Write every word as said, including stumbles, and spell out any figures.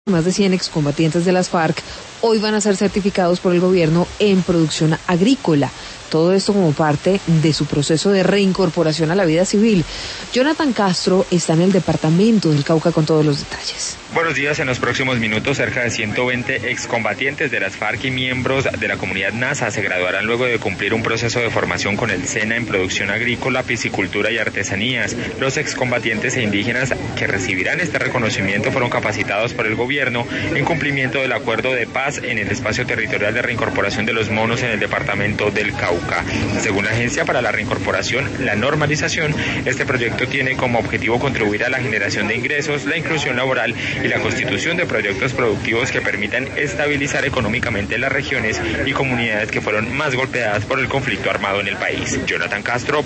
Más de cien excombatientes de las FARC hoy van a ser certificados por el gobierno en producción agrícola. Todo esto como parte de su proceso de reincorporación a la vida civil. Jonathan Castro está en el departamento del Cauca con todos los detalles. Buenos días. En los próximos minutos, cerca de ciento veinte excombatientes de las FARC y miembros de la comunidad NASA se graduarán luego de cumplir un proceso de formación con el SENA en producción agrícola, piscicultura y artesanías. Los excombatientes e indígenas que recibirán este reconocimiento fueron capacitados por el gobierno en cumplimiento del acuerdo de paz en el espacio territorial de reincorporación de los monos en el departamento del Cauca. Según la Agencia para la Reincorporación, la Normalización, este proyecto tiene como objetivo contribuir a la generación de ingresos, la inclusión laboral y la constitución de proyectos productivos que permitan estabilizar económicamente las regiones y comunidades que fueron más golpeadas por el conflicto armado en el país. Jonathan Castro,